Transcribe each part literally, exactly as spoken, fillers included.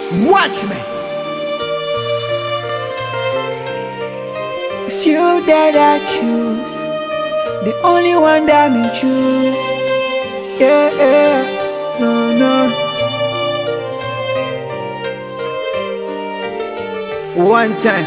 Watch me. It's you that I choose, the only one that me choose. Yeah, yeah, no, no. One time.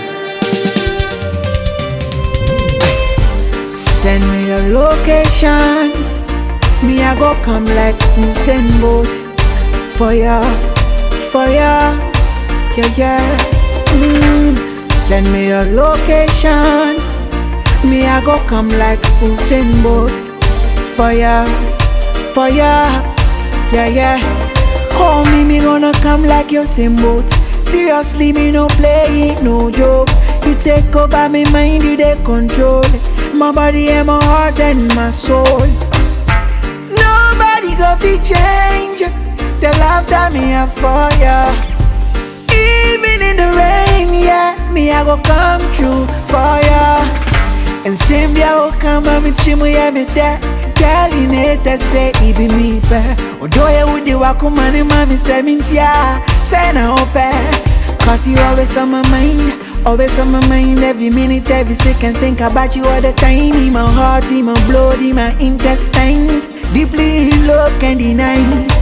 Send me your location, me I go come like Usain Bolt. For ya, for ya, yeah, yeah. Mm. Send me your location, me I go come like Usain Bolt. For ya, for ya, yeah, yeah. Call me, me gonna come like Usain Bolt. Seriously, me no play it, no jokes. You take over me mind, you take control my body and my heart and my soul. Nobody go fi change the love that me have for ya. Even in the rain, yeah, me I go come true for ya. And same ya will come and me chimu ya me there. Girl in it that say it be me fair. Odo ya would the wakumani mami say mintia. Say na ope, cause you always on my mind. Always on my mind, every minute, every second. Think about you all the time. In my heart, in my blood, in my intestines. Deeply in love, can't deny.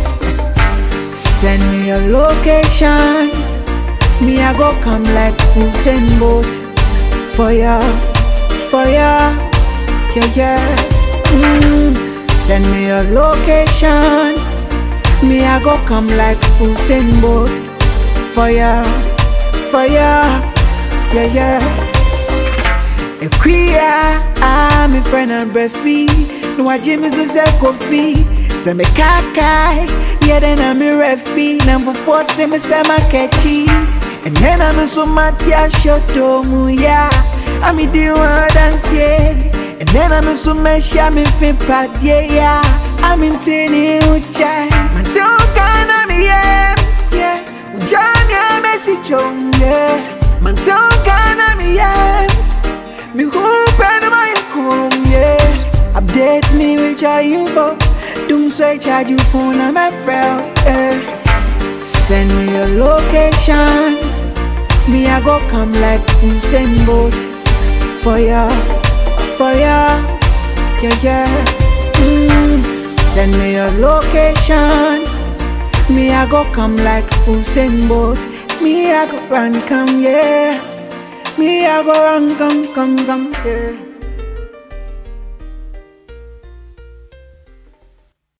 Send me your location, me I go come like Usain Bolt. For ya, for ya, yeah, yeah. Mm. Send me your location, me I go come like Usain Bolt. For ya, for ya, yeah, yeah. A queer, I'm a friend and breathy. No, I Jimmy Zuze coffee. Say me kakai, yeah, then I'm a refi. Number four, say me say my catchy. And then I'm a so matia shoto muya. I'm a do one dance, yeah. And then I'm a so mesha me fin pat, yeah, yeah. I'm in tini uchai. Man, don't kind of me, yeah, yeah. Ujam ya messy chong, yeah. Man, don't kind of me, yeah. Me hope and my home, yeah. Update me with your info. Don't say charge you phone, I'm a friend, yeah. Send me your location, me I go come like Usain Bolt. For ya, for ya, yeah, yeah. Mm. Send me your location, me I go come like Usain Bolt. Me I go run come, yeah. Me I go run come, come, come, yeah.